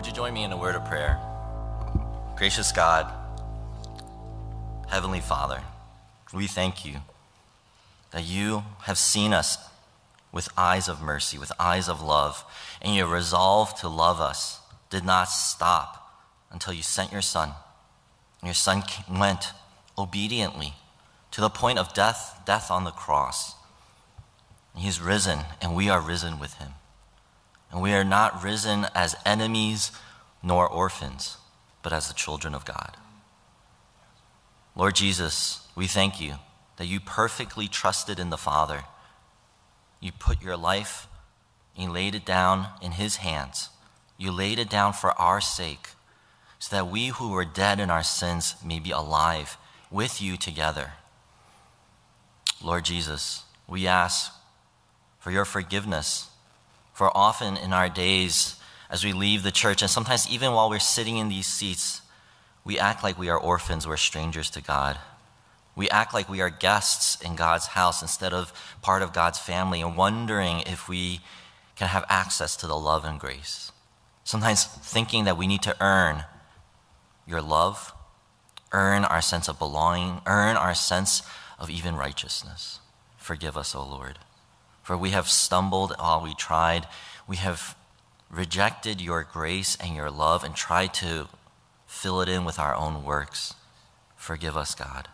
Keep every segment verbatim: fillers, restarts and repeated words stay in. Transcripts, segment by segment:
Would you join me in a word of prayer? Gracious God, Heavenly Father, we thank you that you have seen us with eyes of mercy, with eyes of love, and your resolve to love us did not stop until you sent your Son. And your Son went obediently to the point of death, death on the cross. And he's risen, and we are risen with him. And we are not risen as enemies nor orphans, but as the children of God. Lord Jesus, we thank you that you perfectly trusted in the Father. You put your life, you laid it down in his hands. You laid it down for our sake, so that we who were dead in our sins may be alive with you together. Lord Jesus, we ask for your forgiveness. For often in our days, as we leave the church, and sometimes even while we're sitting in these seats, we act like we are orphans, we're strangers to God. We act like we are guests in God's house instead of part of God's family, and wondering if we can have access to the love and grace. Sometimes thinking that we need to earn your love, earn our sense of belonging, earn our sense of even righteousness. Forgive us, O Lord. For we have stumbled while we tried. We have rejected your grace and your love and tried to fill it in with our own works. Forgive us, God.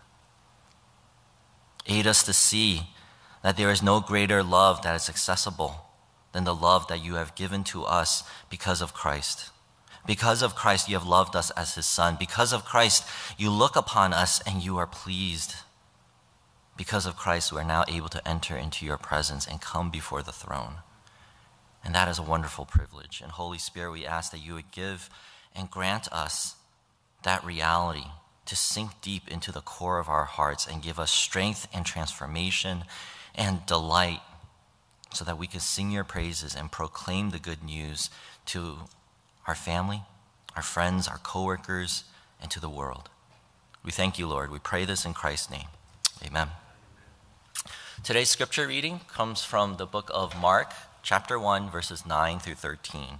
Aid us to see that there is no greater love that is accessible than the love that you have given to us because of Christ. Because of Christ, you have loved us as his Son. Because of Christ, you look upon us and you are pleased. Because of Christ, we're now able to enter into your presence and come before the throne. And that is a wonderful privilege. And Holy Spirit, we ask that you would give and grant us that reality to sink deep into the core of our hearts and give us strength and transformation and delight so that we can sing your praises and proclaim the good news to our family, our friends, our coworkers, and to the world. We thank you, Lord. We pray this in Christ's name. Amen. Today's scripture reading comes from the book of Mark, chapter one, verses nine through thirteen.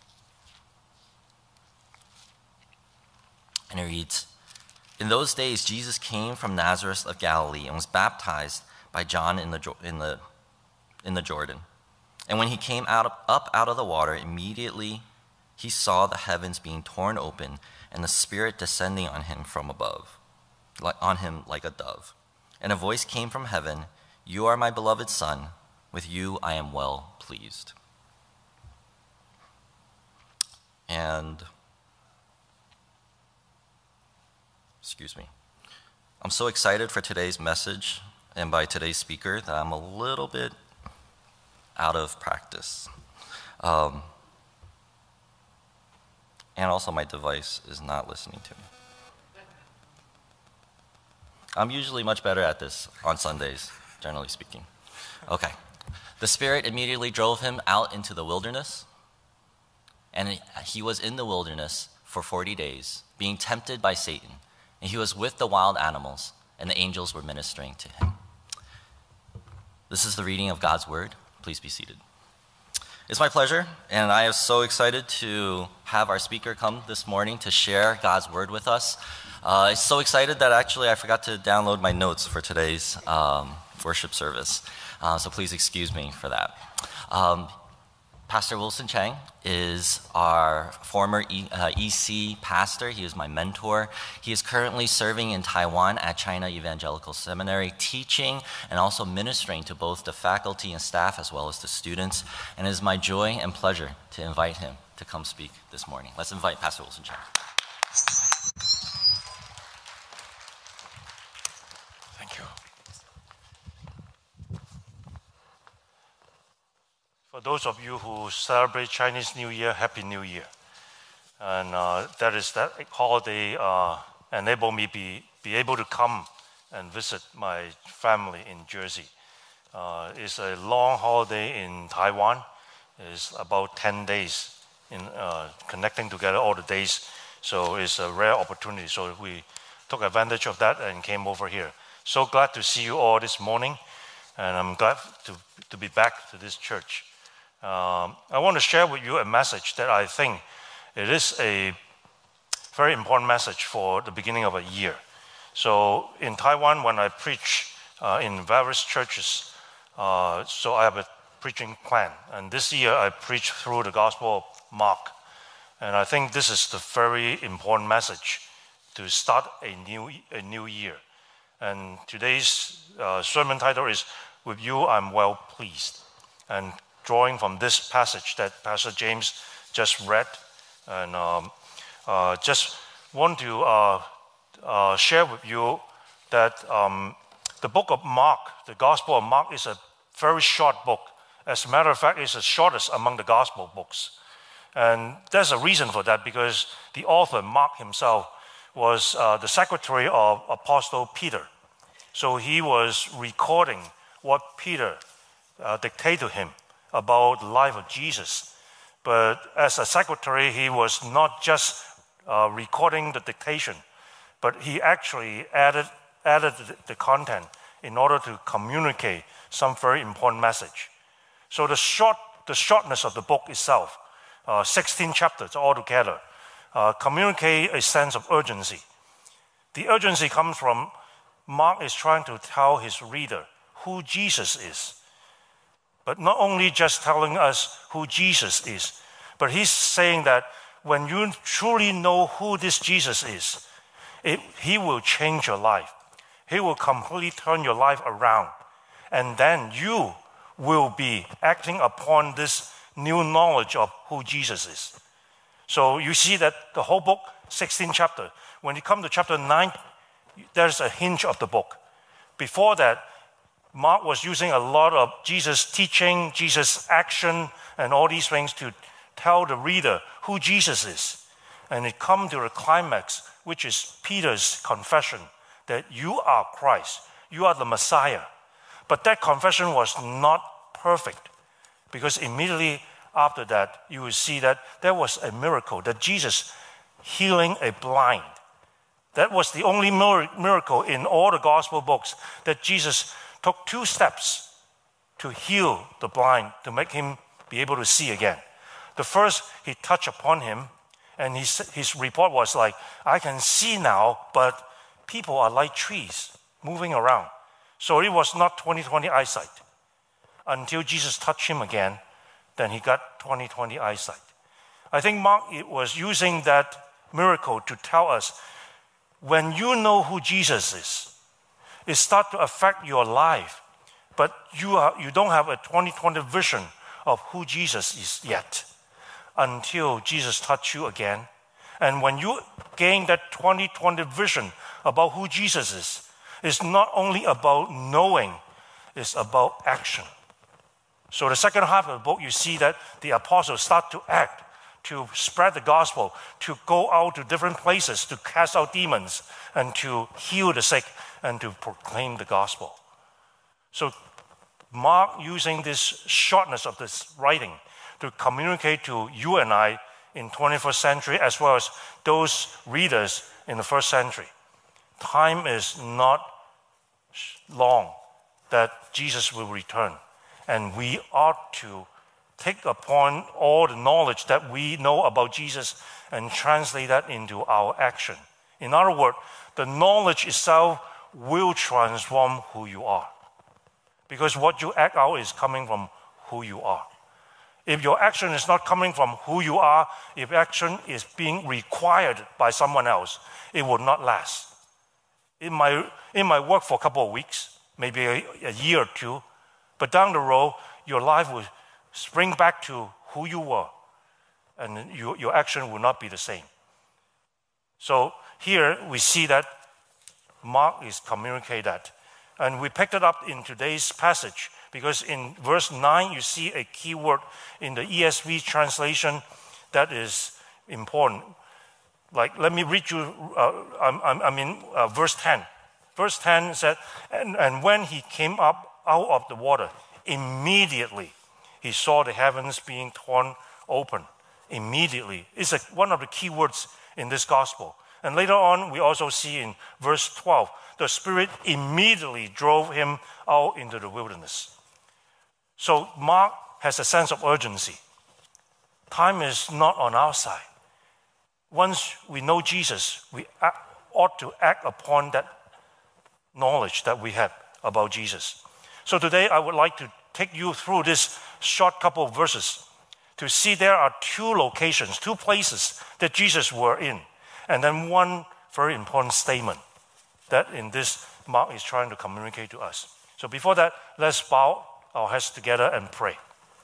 And it reads, "In those days, Jesus came from Nazareth of Galilee and was baptized by John in the, in the, in the Jordan. And when he came out of, up out of the water, immediately he saw the heavens being torn open and the Spirit descending on him from above, like, on him like a dove. And a voice came from heaven, 'You are my beloved Son, with you I am well pleased.'" And, excuse me, I'm so excited for today's message and by today's speaker that I'm a little bit out of practice. Um, and also my device is not listening to me. I'm usually much better at this on Sundays, generally speaking. Okay. The Spirit immediately drove him out into the wilderness, and he was in the wilderness for forty days, being tempted by Satan. And he was with the wild animals, and the angels were ministering to him. This is the reading of God's word. Please be seated. It's my pleasure, and I am so excited to have our speaker come this morning to share God's word with us. Uh, I'm so excited that actually I forgot to download my notes for today's um, worship service. Uh, so please excuse me for that. Um, Pastor Wilson Chang is our former e, uh, E C pastor. He is my mentor. He is currently serving in Taiwan at China Evangelical Seminary, teaching and also ministering to both the faculty and staff as well as the students. And it is my joy and pleasure to invite him to come speak this morning. Let's invite Pastor Wilson Chang. Thank you. For those of you who celebrate Chinese New Year, Happy New Year. And uh, that is that holiday uh, enable me be be able to come and visit my family in Jersey. Uh, it's a long holiday in Taiwan. It's about ten days in uh, connecting together all the days. So it's a rare opportunity. So we took advantage of that and came over here. So glad to see you all this morning. And I'm glad to, to be back to this church. Um, I want to share with you a message that I think It is a very important message for the beginning of a year. So in Taiwan, when I preach uh, in various churches, uh, so I have a preaching plan. And this year I preach through the Gospel of Mark. And I think this is the very important message to start a new, a new year. And today's uh, sermon title is, "With You I'm Well Pleased." And drawing from this passage that Pastor James just read, and um, uh, just want to uh, uh, share with you that um, the book of Mark, the Gospel of Mark, is a very short book. As a matter of fact, it's the shortest among the Gospel books. And there's a reason for that, because the author, Mark himself, was uh, the secretary of Apostle Peter. So he was recording what Peter uh, dictated to him about the life of Jesus. But as a secretary, he was not just uh, recording the dictation, but he actually added, added the, the content in order to communicate some very important message. So the, short, the shortness of the book itself, uh, sixteen chapters altogether, uh, communicate a sense of urgency. The urgency comes from Mark is trying to tell his reader who Jesus is. But not only just telling us who Jesus is, but he's saying that when you truly know who this Jesus is, it, he will change your life. He will completely turn your life around. And then you will be acting upon this new knowledge of who Jesus is. So you see that the whole book, sixteen chapters. When you come to chapter nine, there's a hinge of the book. Before that, Mark was using a lot of Jesus' teaching, Jesus' action, and all these things to tell the reader who Jesus is. And it comes to the climax, which is Peter's confession that you are Christ, you are the Messiah. But that confession was not perfect, because immediately after that, you will see that there was a miracle, that Jesus healing a blind. That was the only miracle in all the gospel books, that Jesus took two steps to heal the blind, to make him be able to see again. The first, he touched upon him, and his, his report was like, I can see now, but people are like trees moving around. So it was not twenty twenty eyesight. Until Jesus touched him again, then he got twenty twenty eyesight. I think Mark it was using that miracle to tell us, when you know who Jesus is, it starts to affect your life, but you, are, you don't have a twenty twenty vision of who Jesus is yet, until Jesus touched you again. And when you gain that twenty twenty vision about who Jesus is, it's not only about knowing, it's about action. So the second half of the book, you see that the apostles start to act, to spread the gospel, to go out to different places, to cast out demons, and to heal the sick, and to proclaim the gospel. So Mark using this shortness of this writing to communicate to you and I in twenty-first century, as well as those readers in the first century. Time is not long that Jesus will return, and we ought to take upon all the knowledge that we know about Jesus and translate that into our action. In other words, the knowledge itself will transform who you are, because what you act out is coming from who you are. If your action is not coming from who you are, if action is being required by someone else, it will not last. It might, it might work for a couple of weeks, maybe a, a year or two, but down the road, your life will spring back to who you were, and you, your action will not be the same. So here we see that Mark is communicating that. And we picked it up in today's passage, because in verse nine, you see a key word in the E S V translation that is important. Like, let me read you, uh, I, I mean, uh, verse ten. Verse ten said, and, and when he came up out of the water, immediately he saw the heavens being torn open. Immediately. It's a, one of the key words in this gospel. And later on, we also see in verse twelve, the Spirit immediately drove him out into the wilderness. So Mark has a sense of urgency. Time is not on our side. once we know Jesus, we ought to act upon that knowledge that we have about Jesus. So today I would like to take you through this short couple of verses to see there are two locations, two places that Jesus were in, and then one very important statement that in this Mark is trying to communicate to us. So before that, let's bow our heads together and pray.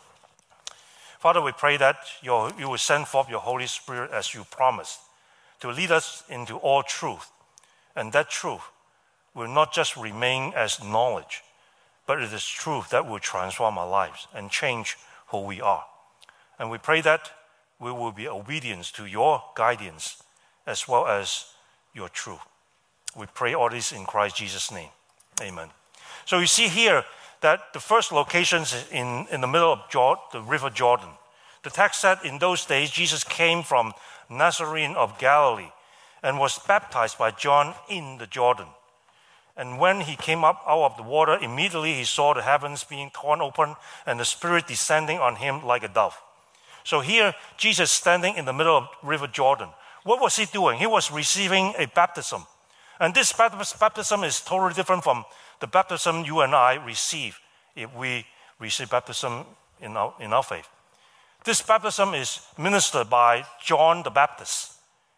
Father, we pray that your, you will send forth your Holy Spirit as you promised to lead us into all truth. And that truth will not just remain as knowledge, but it is truth that will transform our lives and change who we are. And we pray that we will be obedient to your guidance as well as your truth. We pray all this in Christ Jesus' name. Amen. So you see here that the first location is in, in the middle of Jordan, the River Jordan. The text said in those days Jesus came from Nazarene of Galilee and was baptized by John in the Jordan. And when he came up out of the water, immediately he saw the heavens being torn open and the Spirit descending on him like a dove. So here, Jesus standing in the middle of River Jordan. What was he doing? He was receiving a baptism. And this baptism is totally different from the baptism you and I receive if we receive baptism in our, in our faith. This baptism is ministered by John the Baptist.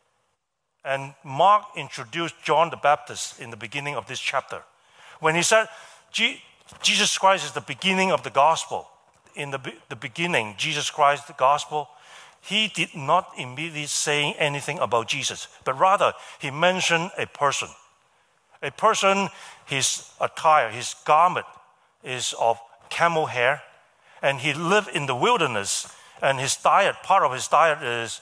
And Mark introduced John the Baptist in the beginning of this chapter. When he said, Jesus Christ is the beginning of the gospel. In the, the beginning, Jesus Christ, the gospel, he did not immediately say anything about Jesus, but rather he mentioned a person. A person, his attire, his garment is of camel hair, and he lived in the wilderness, and his diet, part of his diet is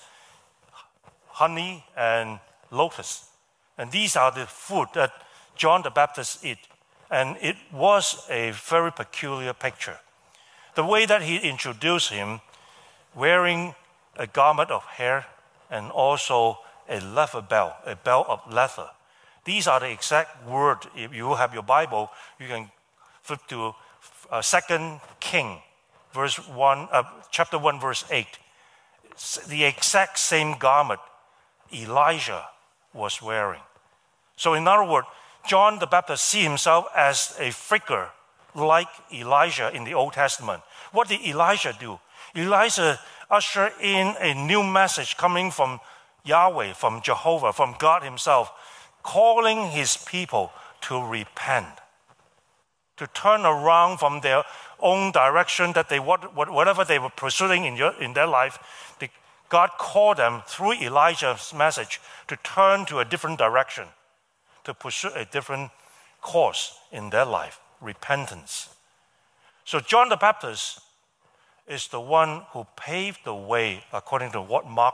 honey and locusts. And these are the food that John the Baptist ate. And it was a very peculiar picture. The way that he introduced him, wearing a garment of hair and also a leather belt, a belt of leather. These are the exact words. If you have your Bible, you can flip to uh, Second King, verse one, uh, chapter one, verse eight. It's the exact same garment Elijah was wearing. So in other words, John the Baptist see himself as a figure like Elijah in the Old Testament. What did Elijah do? Elijah ushered in a new message coming from Yahweh, from Jehovah, from God himself, calling his people to repent, to turn around from their own direction, that they whatever they were pursuing in, your, in their life, they, God called them through Elijah's message to turn to a different direction, to pursue a different course in their life, repentance. So John the Baptist is the one who paved the way, according to what Mark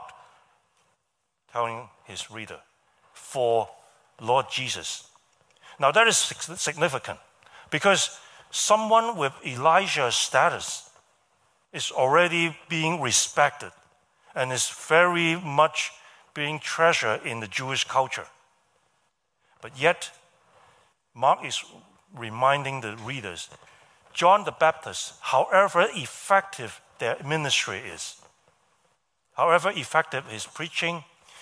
telling his reader, for Lord Jesus. Now that is significant because someone with Elijah's status is already being respected and is very much being treasured in the Jewish culture. But yet, Mark is reminding the readers, John the Baptist, however effective their ministry is, however effective his preaching,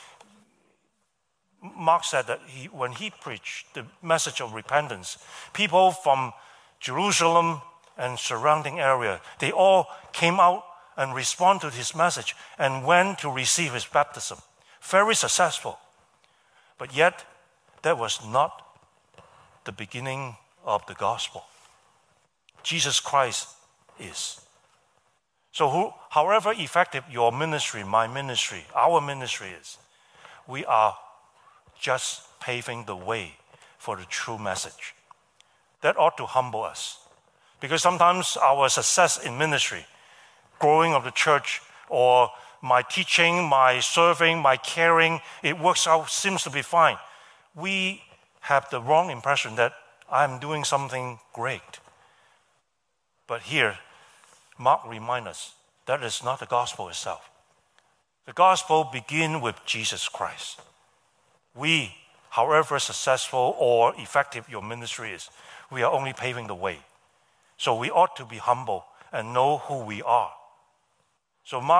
Mark said that he, when he preached the message of repentance, people from Jerusalem and surrounding area, they all came out and responded to his message and went to receive his baptism. Very successful. But yet, that was not the beginning of the gospel. Jesus Christ is. So who, however effective your ministry, my ministry, our ministry is, we are just paving the way for the true message. That ought to humble us. Because sometimes our success in ministry, growing of the church, or my teaching, my serving, my caring, it works out, seems to be fine. We have the wrong impression that I'm doing something great. But here, Mark reminds us that is not the gospel itself. The gospel begins with Jesus Christ. We, however successful or effective your ministry is, we are only paving the way. So we ought to be humble and know who we are. So Mark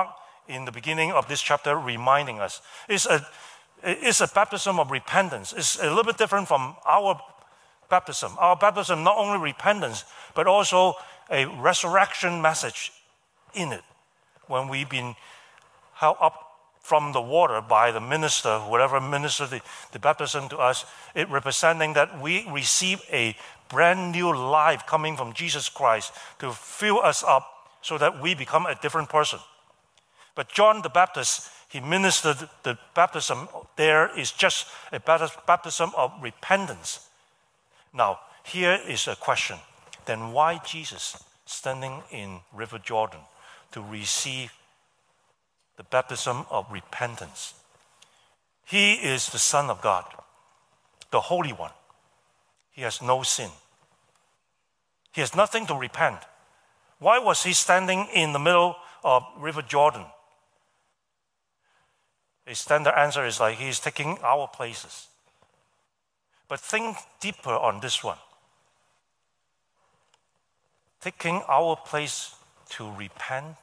in the beginning of this chapter reminding us. It's a, it's a baptism of repentance. It's a little bit different from our baptism. Our baptism, not only repentance, but also a resurrection message in it. When we've been held up from the water by the minister, whoever ministered the, the baptism to us, it representing that we receive a brand new life coming from Jesus Christ to fill us up so that we become a different person. But John the Baptist, he ministered the baptism there is just a baptism of repentance. Now, here is a question. Then why Jesus standing in River Jordan to receive the baptism of repentance? He is the Son of God, the Holy One. He has no sin. He has nothing to repent. Why was he standing in the middle of River Jordan? A standard answer is like he's taking our places. But think deeper on this one. Taking our place to repent.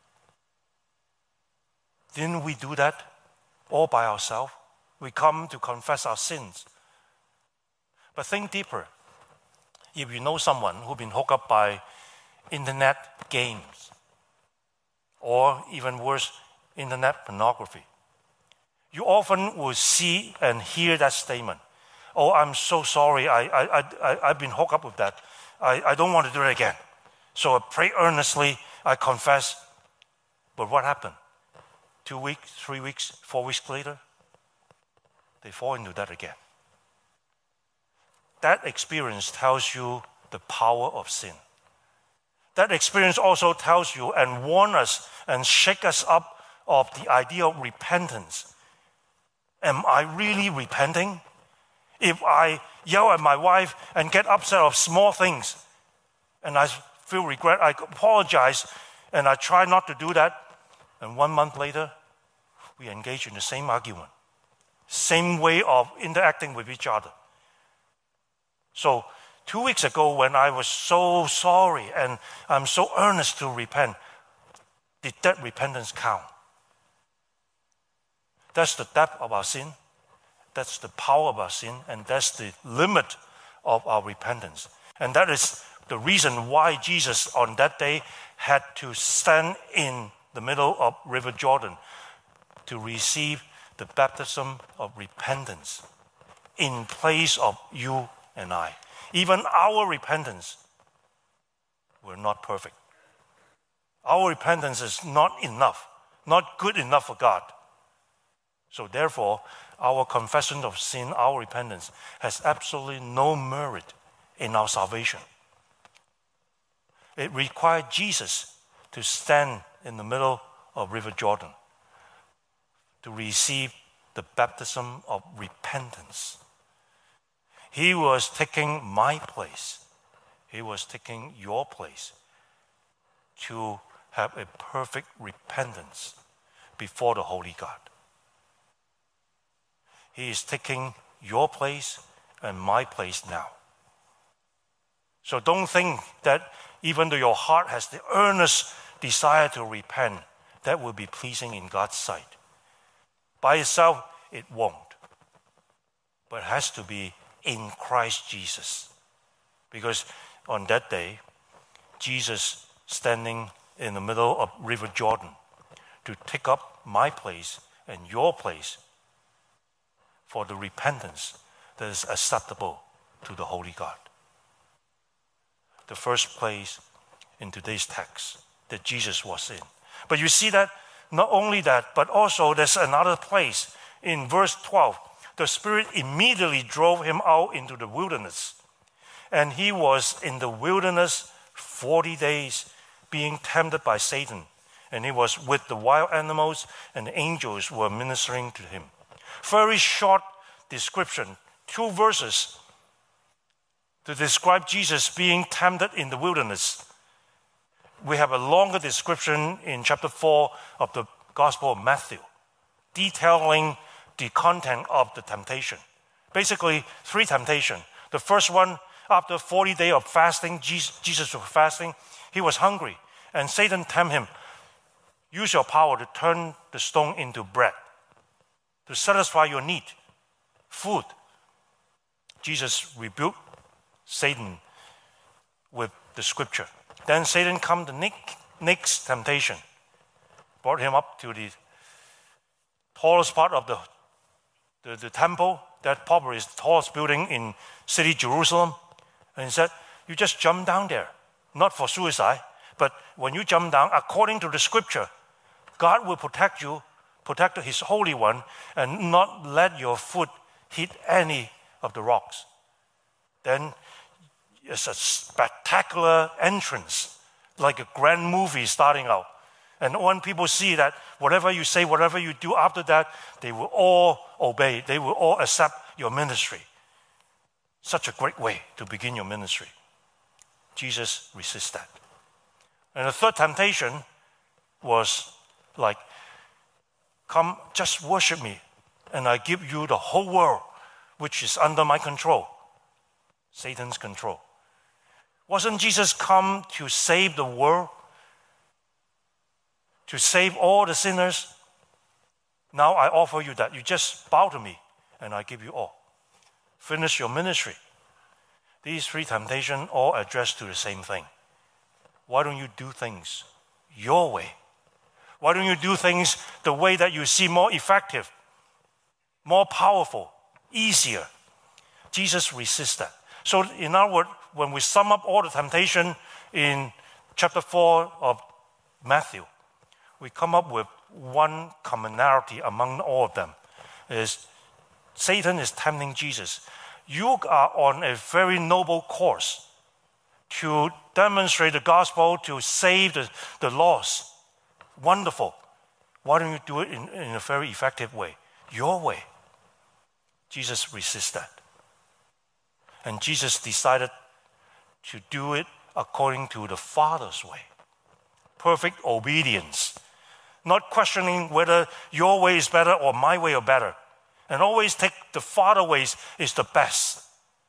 Didn't we do that all by ourselves? We come to confess our sins. But think deeper. If you know someone who's been hooked up by internet games, or even worse, internet pornography, you often will see and hear that statement. Oh, I'm so sorry, I, I, I, I've been hooked up with that. I, I don't want to do it again. So I pray earnestly, I confess. But what happened? Two weeks, three weeks, four weeks later, they fall into that again. That experience tells you the power of sin. That experience also tells you and warns us and shakes us up of the idea of repentance. Am I really repenting? If I yell at my wife and get upset of small things, and I feel regret, I apologize, and I try not to do that, and one month later, we engage in the same argument, same way of interacting with each other. So, two weeks ago, when I was so sorry and I'm so earnest to repent, did that repentance count? That's the depth of our sin. That's the power of our sin, and that's the limit of our repentance. And that is the reason why Jesus on that day had to stand in the middle of River Jordan to receive the baptism of repentance in place of you and I. Even our repentance, we're not perfect. Our repentance is not enough, not good enough for God. So therefore, our confession of sin, our repentance, has absolutely no merit in our salvation. It required Jesus to stand in the middle of River Jordan to receive the baptism of repentance. He was taking my place. He was taking your place to have a perfect repentance before the Holy God. He is taking your place and my place now. So don't think that even though your heart has the earnest desire to repent, that will be pleasing in God's sight. By itself, it won't. But it has to be in Christ Jesus. Because on that day, Jesus standing in the middle of River Jordan to take up my place and your place for the repentance that is acceptable to the Holy God. The first place in today's text that Jesus was in. But you see that, not only that, but also there's another place in verse twelve. The Spirit immediately drove him out into the wilderness. And he was in the wilderness forty days being tempted by Satan. And he was with the wild animals, and the angels were ministering to him. Very short description, two verses to describe Jesus being tempted in the wilderness. We have a longer description in chapter four of the Gospel of Matthew, detailing the content of the temptation. Basically, three temptations. The first one, after forty days of fasting, Jesus was fasting, he was hungry, and Satan tempted him. use your power to turn the stone into bread, to satisfy your need, food. Jesus rebuked Satan with the scripture. Then Satan come the next temptation, brought him up to the tallest part of the, the, the temple. That probably is the tallest building in city Jerusalem. And he said, you just jump down there, not for suicide, but when you jump down, according to the scripture, God will protect you, protect his Holy One, and not let your foot hit any of the rocks. Then it's a spectacular entrance, like a grand movie starting out. And when people see that, whatever you say, whatever you do after that, they will all obey. They will all accept your ministry. Such a great way to begin your ministry. Jesus resists that. And the third temptation was like, come, just worship me, and I give you the whole world, which is under my control, Satan's control. Wasn't Jesus come to save the world? To save all the sinners? Now I offer you that. You just bow to me, and I give you all. Finish your ministry. These three temptations all address to the same thing. Why don't you do things your way? Why don't you do things the way that you see more effective, more powerful, easier? Jesus resists that. So in other words, when we sum up all the temptation in chapter four of Matthew, we come up with one commonality among all of them. Is Satan is tempting Jesus. You are on a very noble course to demonstrate the gospel, to save the, the lost. Wonderful. Why don't you do it in, in a very effective way? Your way. Jesus resists that. And Jesus decided to do it according to the Father's way. Perfect obedience. Not questioning whether your way is better or my way is better. And always take the Father's ways is the best.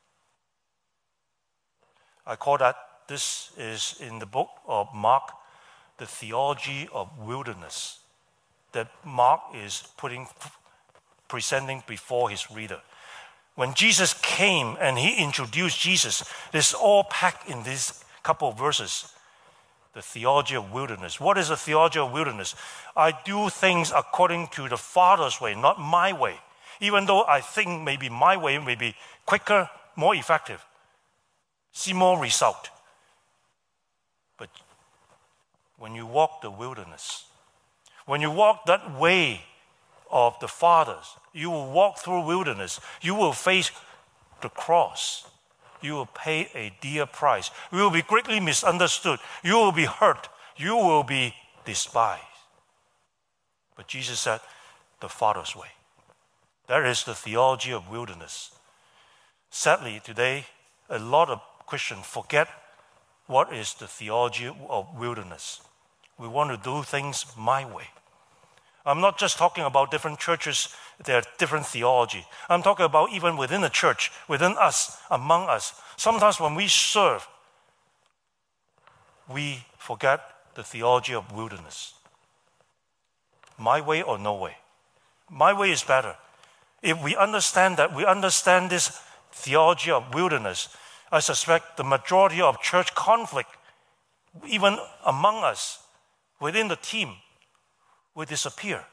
I call that, this is in the book of Mark, the theology of wilderness, that Mark is putting, presenting before his reader. When Jesus came and he introduced Jesus, it's all packed in these couple of verses. The theology of wilderness. What is the theology of wilderness? I do things according to the Father's way, not my way. Even though I think maybe my way may be quicker, more effective, see more result. But when you walk the wilderness, when you walk that way of the fathers, you will walk through wilderness. You will face the cross. You will pay a dear price. You will be greatly misunderstood. You will be hurt. You will be despised. But Jesus said, the Father's way. That is the theology of wilderness. Sadly, today, a lot of Christians forget what is the theology of wilderness. We want to do things my way. I'm not just talking about different churches, there are different theology. I'm talking about even within the church, within us, among us. Sometimes when we serve, we forget the theology of wilderness. My way or no way. My way is better. If we understand that, we understand this theology of wilderness, I suspect the majority of church conflict, even among us, within the team, will disappear.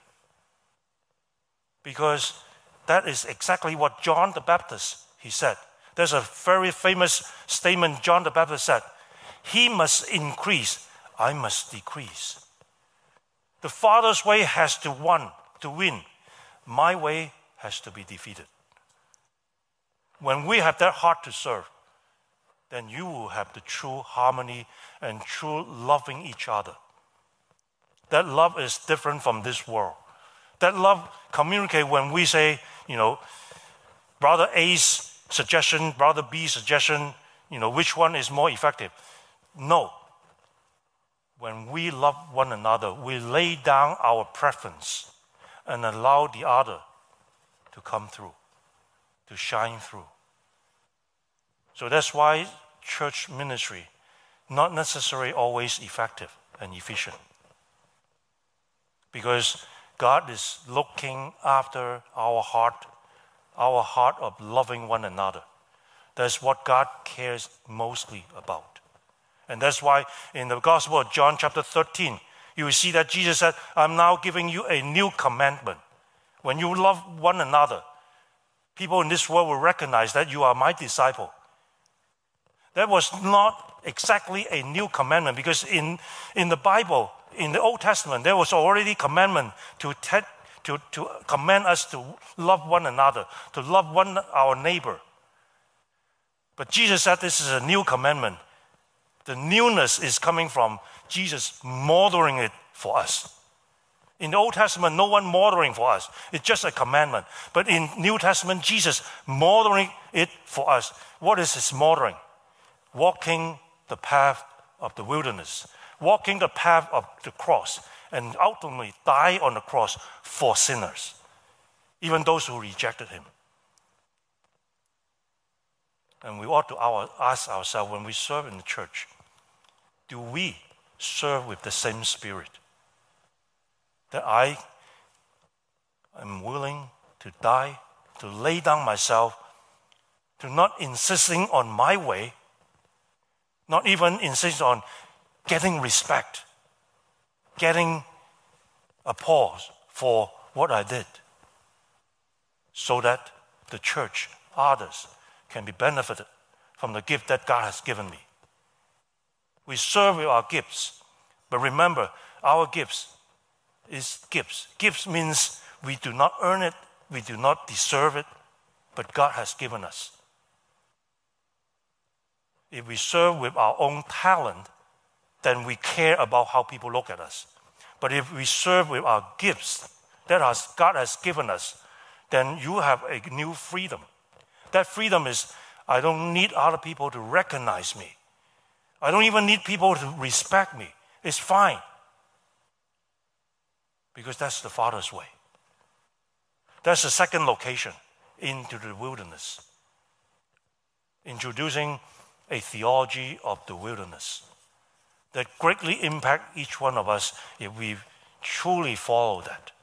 Because that is exactly what John the Baptist, he said. There's a very famous statement John the Baptist said, he must increase, I must decrease. The Father's way has to win, to win. My way has to be defeated. When we have that heart to serve, then you will have the true harmony and true loving each other. That love is different from this world. That love communicates when we say, you know, brother A's suggestion, brother B's suggestion, you know, which one is more effective? No. When we love one another, we lay down our preference and allow the other to come through, to shine through. So that's why church ministry not necessarily always effective and efficient. because God is looking after our heart, our heart of loving one another. That's what God cares mostly about. And that's why in the Gospel of John chapter thirteen, you will see that Jesus said, I'm now giving you a new commandment. When you love one another, people in this world will recognize that you are my disciple. That was not exactly a new commandment, because in, in the Bible, in the Old Testament, there was already commandment to, te- to, to command us to love one another, to love one our neighbor. But Jesus said this is a new commandment. The newness is coming from Jesus modeling it for us. In the Old Testament, no one modeling for us. It's just a commandment. But in New Testament, Jesus modeling it for us. What is his modeling? Walking the path of the wilderness. Walking the path of the cross. And ultimately die on the cross for sinners. Even those who rejected him. And we ought to our, ask ourselves when we serve in the church, do we serve with the same spirit? That I am willing to die, to lay down myself, to not insisting on my way, not even insist on getting respect, getting applause for what I did, so that the church, others, can be benefited from the gift that God has given me. We serve with our gifts, but remember, our gifts is gifts. Gifts means we do not earn it, we do not deserve it, but God has given us. If we serve with our own talent, then we care about how people look at us. But if we serve with our gifts that has, God has given us, then you have a new freedom. That freedom is, I don't need other people to recognize me. I don't even need people to respect me. It's fine. Because that's the Father's way. That's the second location, into the wilderness. Introducing a theology of the wilderness that greatly impact each one of us if we truly follow that.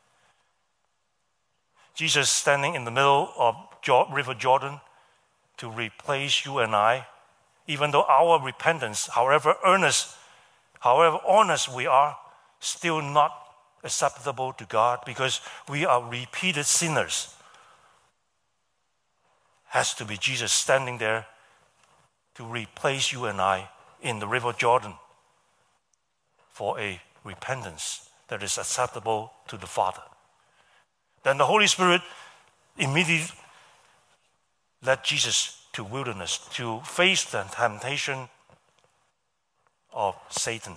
Jesus standing in the middle of River Jordan to replace you and I, even though our repentance, however earnest, however honest we are, still not acceptable to God because we are repeated sinners. Has to be Jesus standing there to replace you and I in the River Jordan for a repentance that is acceptable to the Father. Then the Holy Spirit immediately led Jesus to wilderness to face the temptation of Satan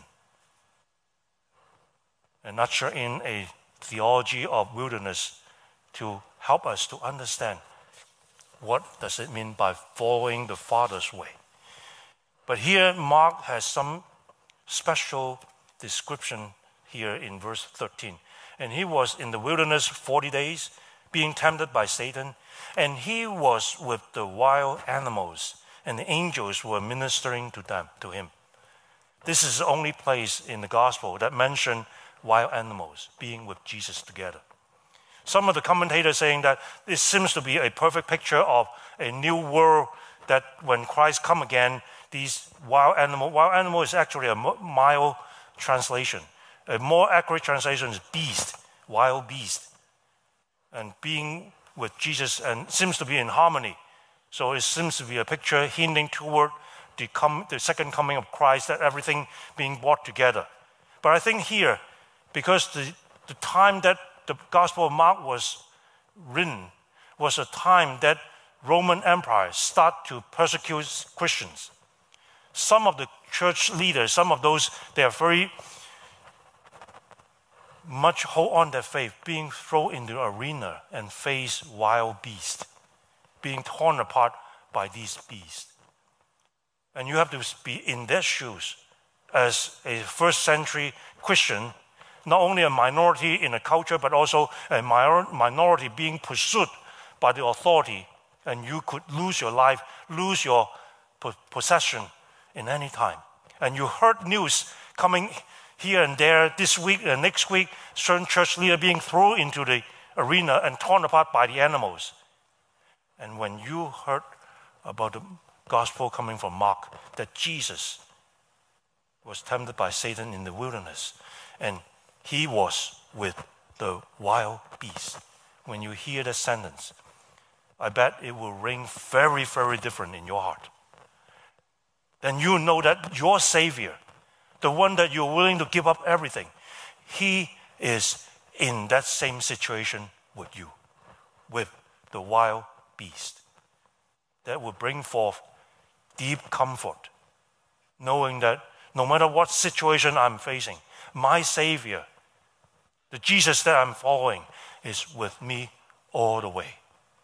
and usher in a theology of wilderness to help us to understand what does it mean by following the Father's way. But here Mark has some special description here in verse thirteen. And he was in the wilderness forty days, being tempted by Satan, and he was with the wild animals, and the angels were ministering to them, to him. This is the only place in the gospel that mention wild animals being with Jesus together. Some of the commentators saying that this seems to be a perfect picture of a new world, that when Christ come again, these wild animal, wild animal is actually a mild translation. A more accurate translation is beast, wild beast. And being with Jesus and seems to be in harmony. So it seems to be a picture hinting toward the, com- the second coming of Christ, that everything being brought together. But I think here, because the, the time that the Gospel of Mark was written was a time that Roman Empire started to persecute Christians. Some of the church leaders, some of those, they are very much hold on their faith, being thrown into the arena and face wild beasts, being torn apart by these beasts. And you have to be in their shoes as a first century Christian, not only a minority in a culture, but also a minority being pursued by the authority, and you could lose your life, lose your possession in any time. And you heard news coming here and there, this week and next week, certain church leader being thrown into the arena and torn apart by the animals. And when you heard about the gospel coming from Mark, that Jesus was tempted by Satan in the wilderness, and he was with the wild beasts. When you hear that sentence, I bet it will ring very, very different in your heart. Then you know that your Savior, the one that you're willing to give up everything, he is in that same situation with you, with the wild beast. That will bring forth deep comfort, knowing that no matter what situation I'm facing, my Savior, the Jesus that I'm following, is with me all the way.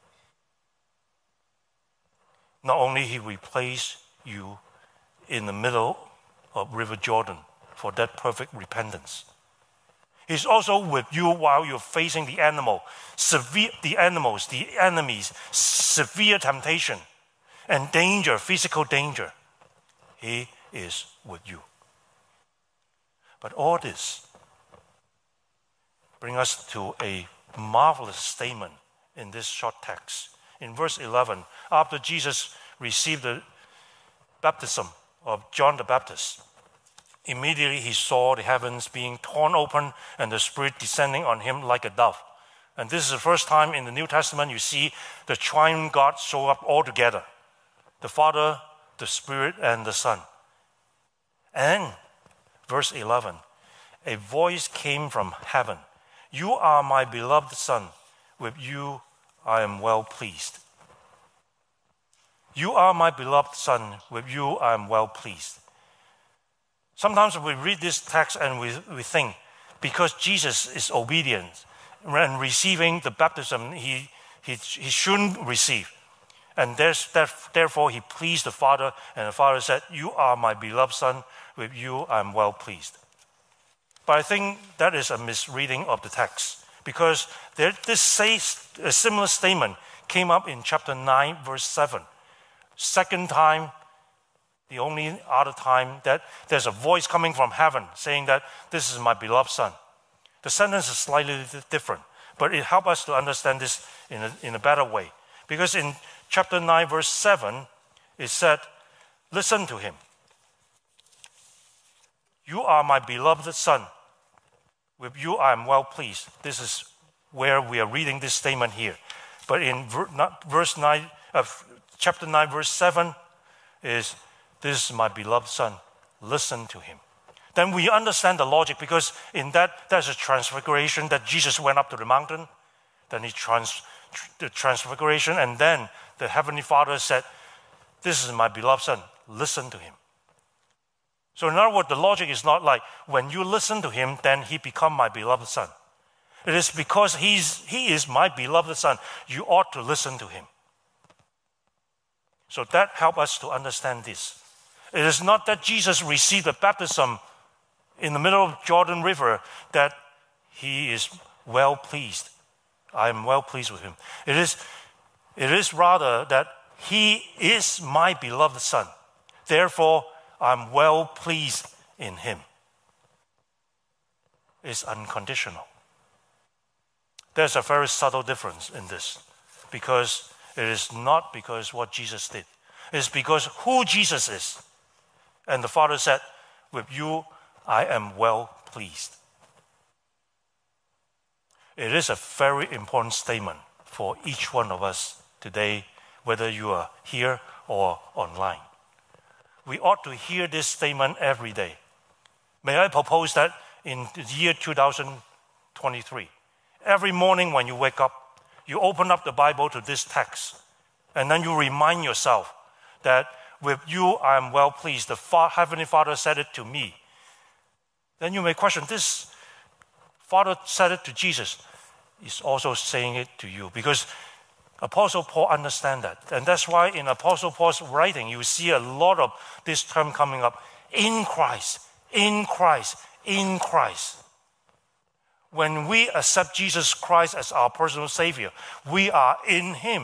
Not only he replaced you in the middle of River Jordan for that perfect repentance, he's also with you while you're facing the animal, severe, the animals, the enemies, severe temptation and danger, physical danger. He is with you. But all this brings us to a marvelous statement in this short text. In verse eleven, after Jesus received the baptism of John the Baptist, immediately he saw the heavens being torn open and the Spirit descending on him like a dove. And this is the first time in the New Testament you see the triune God show up all together. The Father, the Spirit, and the Son. And verse eleven, a voice came from heaven. You are my beloved Son. With you I am well pleased. You are my beloved Son. With you I am well pleased. Sometimes we read this text and we, we think, because Jesus is obedient and receiving the baptism he, he, he shouldn't receive. And there's, that, therefore he pleased the Father, and the Father said, you are my beloved Son, with you I am well pleased. But I think that is a misreading of the text, because there, this says, a similar statement came up in chapter nine, verse seven. Second time, the only other time that there's a voice coming from heaven saying that this is my beloved Son. The sentence is slightly different, but it helps us to understand this in a, in a better way. Because in chapter nine, verse seven, it said, listen to him. You are my beloved Son. With you I am well pleased. This is where we are reading this statement here. But in verse nine, uh, chapter nine, verse seven is, this is my beloved Son. Listen to him. Then we understand the logic, because in that, there's a transfiguration that Jesus went up to the mountain. Then he trans, the transfiguration, and then the Heavenly Father said, this is my beloved Son. Listen to him. So in other words, the logic is not like, when you listen to him, then he become my beloved Son. It is because he's, he is my beloved Son. You ought to listen to him. So that helps us to understand this. It is not that Jesus received the baptism in the middle of Jordan River that he is well pleased. I am well pleased with him. It is, it is rather that he is my beloved Son. Therefore, I'm well pleased in him. It's unconditional. There's a very subtle difference in this, because it is not because what Jesus did. It's because who Jesus is. And the Father said, with you I am well pleased. It is a very important statement for each one of us today, whether you are here or online. We ought to hear this statement every day. May I propose that in the year two thousand twenty-three, every morning when you wake up, you open up the Bible to this text, and then you remind yourself that with you I am well pleased. The Fa- Heavenly Father said it to me. Then you may question, this Father said it to Jesus, is also saying it to you, because Apostle Paul understands that. And that's why in Apostle Paul's writing, you see a lot of this term coming up. In Christ, in Christ, in Christ. When we accept Jesus Christ as our personal Savior, we are in him.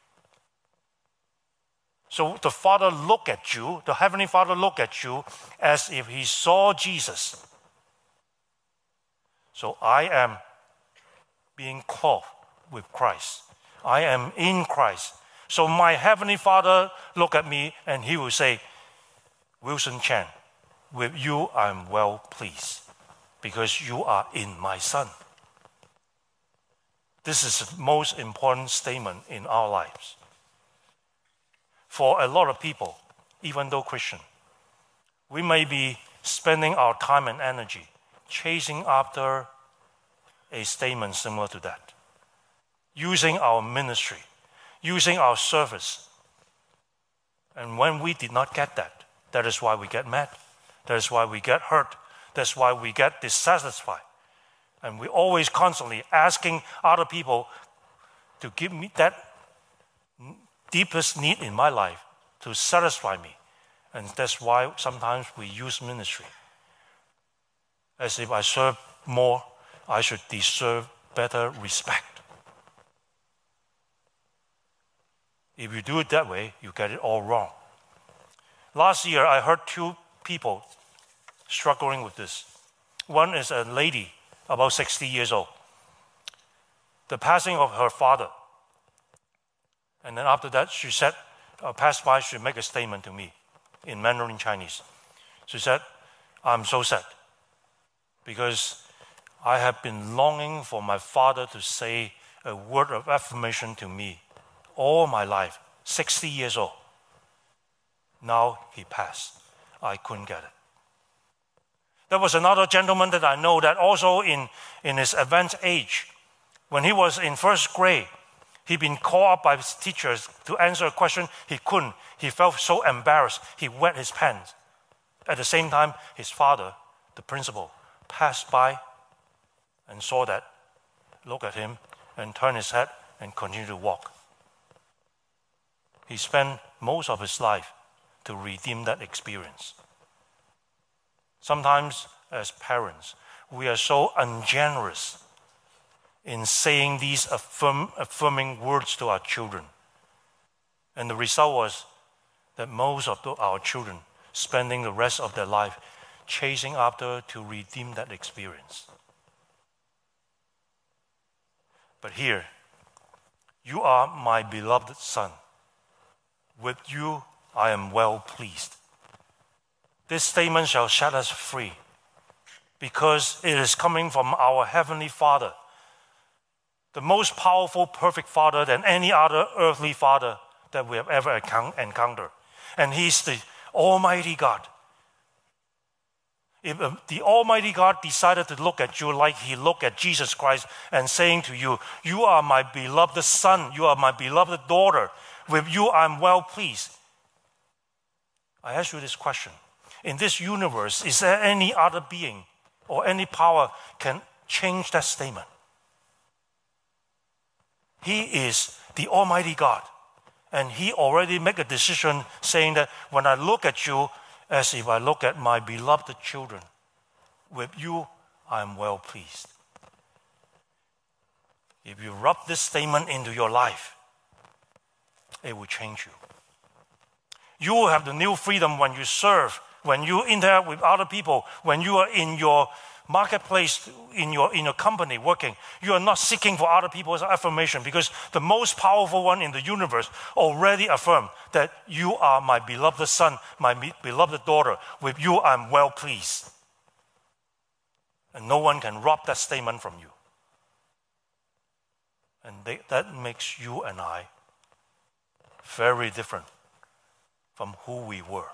So the Father look at you, the Heavenly Father look at you as if he saw Jesus. So I am being clothed with Christ. I am in Christ. So my Heavenly Father look at me and he will say, Wilson Chan, with you I'm well pleased because you are in my Son. This is the most important statement in our lives. For a lot of people, even though Christian, we may be spending our time and energy chasing after a statement similar to that, using our ministry, using our service. And when we did not get that, that is why we get mad. That is why we get hurt. That's why we get dissatisfied. And we're always constantly asking other people to give me that deepest need in my life to satisfy me. And that's why sometimes we use ministry. As if I serve more, I should deserve better respect. If you do it that way, you get it all wrong. Last year, I heard two people struggling with this. One is a lady, about sixty years old. The passing of her father. And then after that, she said, uh, passed by, she make a statement to me in Mandarin Chinese. She said, I'm so sad because I have been longing for my father to say a word of affirmation to me all my life, sixty years old. Now he passed. I couldn't get it. There was another gentleman that I know that also in, in his advanced age, when he was in first grade, he'd been called up by his teachers to answer a question. He couldn't. He felt so embarrassed. He wet his pants. At the same time, his father, the principal, passed by and saw that, looked at him, and turned his head and continued to walk. He spent most of his life to redeem that experience. Sometimes, as parents, we are so ungenerous in saying these affirm, affirming words to our children. And the result was that most of the, our children spending the rest of their life chasing after to redeem that experience. But here, you are my beloved Son. With you I am well pleased. This statement shall set us free because it is coming from our Heavenly Father, the most powerful, perfect Father than any other earthly father that we have ever encountered. And He's the Almighty God. If the Almighty God decided to look at you like He looked at Jesus Christ and saying to you, you are my beloved Son, you are my beloved daughter, with you I'm well pleased. I ask you this question. In this universe, is there any other being or any power can change that statement? He is the Almighty God. And He already made a decision saying that when I look at you, as if I look at my beloved children, with you I am well pleased. If you rub this statement into your life, it will change you. You will have the new freedom when you serve, when you interact with other people, when you are in your marketplace, in your, in your company working. You are not seeking for other people's affirmation because the most powerful one in the universe already affirmed that you are my beloved son, my beloved daughter. With you I'm well pleased. And no one can rob that statement from you. And they, that makes you and I very different from who we were.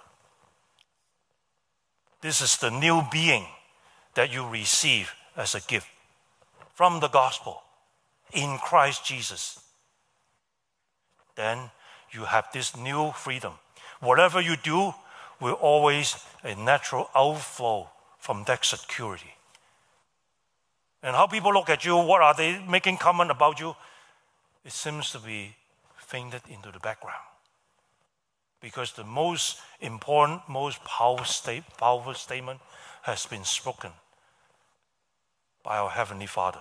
This is the new being that you receive as a gift from the gospel in Christ Jesus. Then you have this new freedom. Whatever you do will always a natural outflow from that security. And how people look at you, what are they making comment about you? It seems to be faded into the background. Because the most important, most powerful, state, powerful statement has been spoken by our Heavenly Father.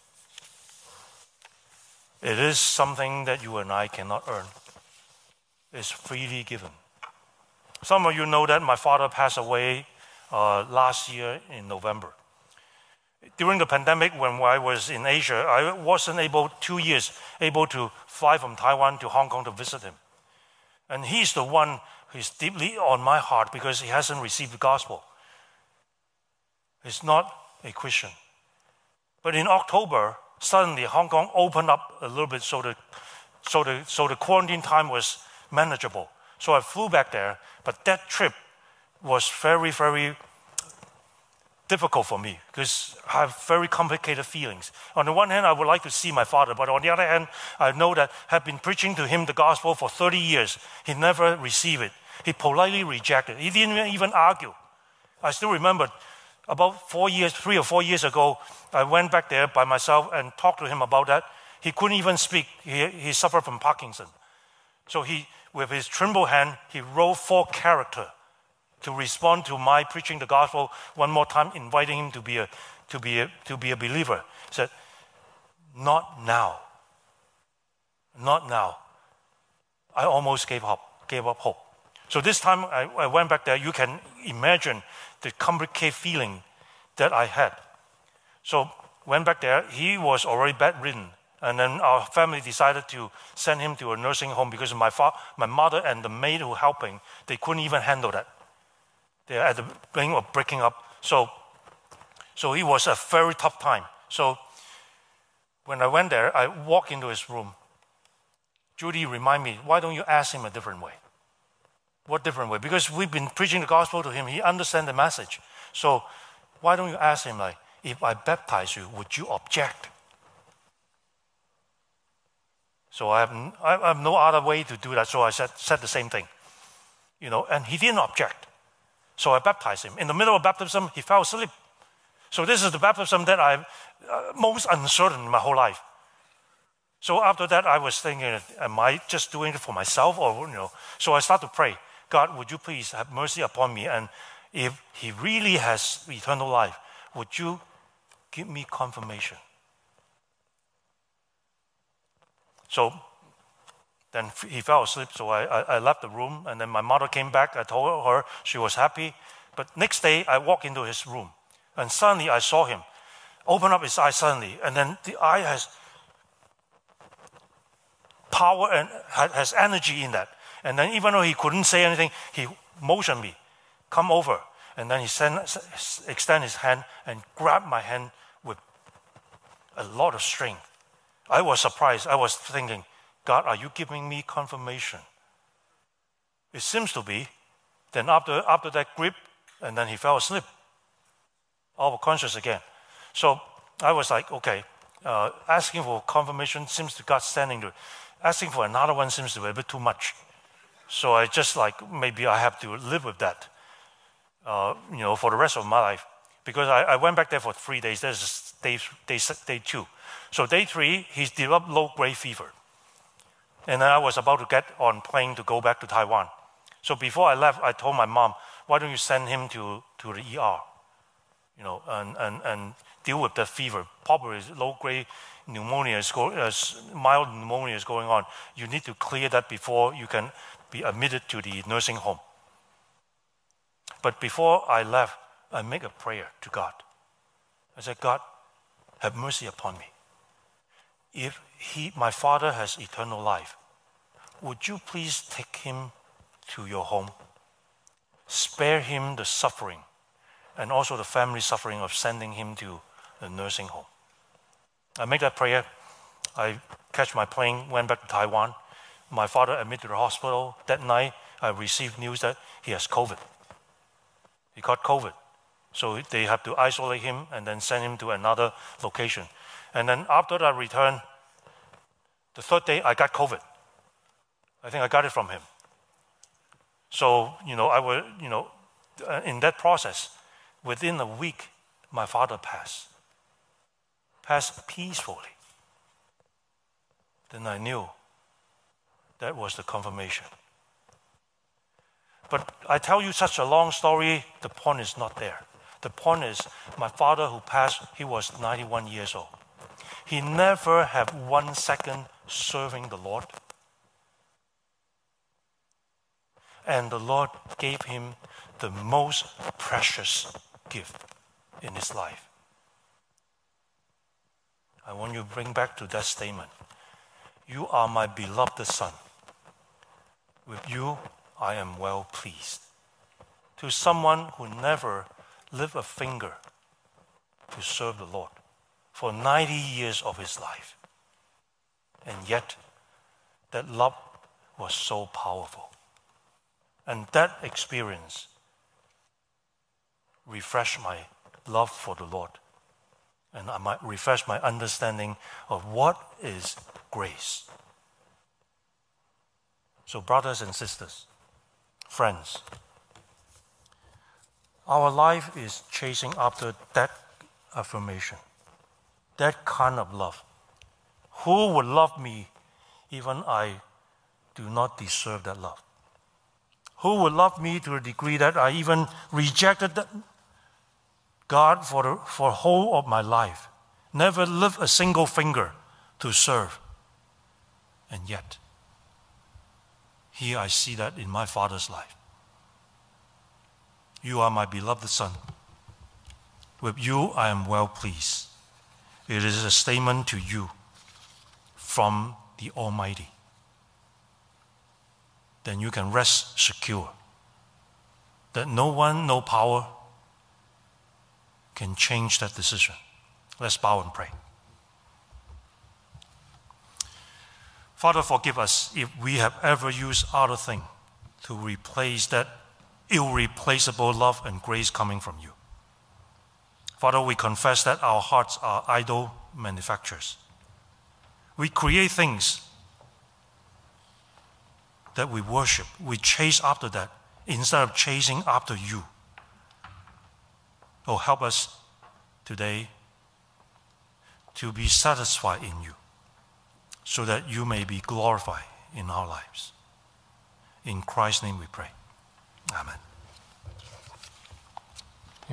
It is something that you and I cannot earn. It's freely given. Some of you know that my father passed away uh, last year in November. during the pandemic, when I was in Asia, I wasn't able, two years, able to fly from Taiwan to Hong Kong to visit him. And he's the one who's deeply on my heart because he hasn't received the gospel. He's not a Christian. But in October, suddenly Hong Kong opened up a little bit so the, so the, so the quarantine time was manageable. So I flew back there, but that trip was very, very difficult for me because I have very complicated feelings. On the one hand, I would like to see my father, but on the other hand, I know that I've been preaching to him the gospel for thirty years. He never received it. He politely rejected it. He didn't even argue. I still remember about four years, three or four years ago, I went back there by myself and talked to him about that. He couldn't even speak. He, he suffered from Parkinson. So he, with his tremble hand, he wrote four characters to respond to my preaching the gospel one more time, inviting him to be a, to be a, to be a believer. He said, not now. Not now. I almost gave up, gave up hope. So this time I, I went back there. You can imagine the complicated feeling that I had. So went back there. He was already bedridden. And then our family decided to send him to a nursing home because my, fa- my mother and the maid who were helping, they couldn't even handle that. They are at the brink of breaking up. So, so it was a very tough time. So when I went there, I walked into his room. Judy reminded me, why don't you ask him a different way? What different way? Because we've been preaching the gospel to him. He understands the message. So why don't you ask him, like, if I baptize you, would you object? So I have, I have no other way to do that. So I said, said the same thing. You know, and he didn't object. So I baptized him. In the middle of baptism, he fell asleep. So this is the baptism that I'm uh, most uncertain in my whole life. So after that, I was thinking, am I just doing it for myself? Or, you know, so I started to pray, God, would you please have mercy upon me? And if he really has eternal life, would you give me confirmation? So then he fell asleep, so I, I, I left the room, and then my mother came back. I told her she was happy. But next day, I walked into his room, and suddenly I saw him open up his eyes suddenly, and then the eye has power and has energy in that. And then even though he couldn't say anything, he motioned me, come over. And then he sent, extended his hand and grabbed my hand with a lot of strength. I was surprised. I was thinking, God, are you giving me confirmation? It seems to be. Then after, after that grip, and then he fell asleep, out of conscious again. So I was like, okay, uh, asking for confirmation seems to God standing there. Asking for another one seems to be a bit too much. So I just like, maybe I have to live with that, uh, you know, for the rest of my life. Because I, I went back there for three days. This is day, day, day two. So day three, he developed low-grade fever. And then I was about to get on plane to go back to Taiwan. So before I left, I told my mom, why don't you send him to, to the E R, you know, and, and, and deal with the fever. Probably low-grade pneumonia, is go, uh, mild pneumonia is going on. You need to clear that before you can be admitted to the nursing home. But before I left, I made a prayer to God. I said, God, have mercy upon me. If he, my father has eternal life, would you please take him to your home? Spare him the suffering and also the family suffering of sending him to the nursing home. I made that prayer. I catch my plane, went back to Taiwan. My father admitted to the hospital. That night, I received news that he has COVID. He got COVID. So they have to isolate him and then send him to another location. And then after I returned, the third day, I got COVID. I think I got it from him. So, you know, I was, you know, in that process, within a week, my father passed. Passed peacefully. Then I knew that was the confirmation. But I tell you such a long story, the point is not there. The point is, my father who passed, he was ninety-one years old. He never had one second serving the Lord. And the Lord gave him the most precious gift in his life. I want you to bring back to that statement. You are my beloved Son. With you, I am well pleased. To someone who never lifted a finger to serve the Lord for ninety years of his life. And yet, that love was so powerful. And that experience refreshed my love for the Lord. And I might refresh my understanding of what is grace. So, brothers and sisters, friends, our life is chasing after that affirmation, that kind of love. Who would love me even I do not deserve that love? Who would love me to the degree that I even rejected God for the for whole of my life, never lift a single finger to serve? And yet, here I see that in my Father's life. You are my beloved Son. With you I am well pleased. It is a statement to you from the Almighty. Then you can rest secure that no one, no power can change that decision. Let's bow and pray. Father, forgive us if we have ever used other things to replace that irreplaceable love and grace coming from you. Father, we confess that our hearts are idol manufacturers. We create things that we worship. We chase after that instead of chasing after you. Oh, help us today to be satisfied in you so that you may be glorified in our lives. In Christ's name we pray. Amen.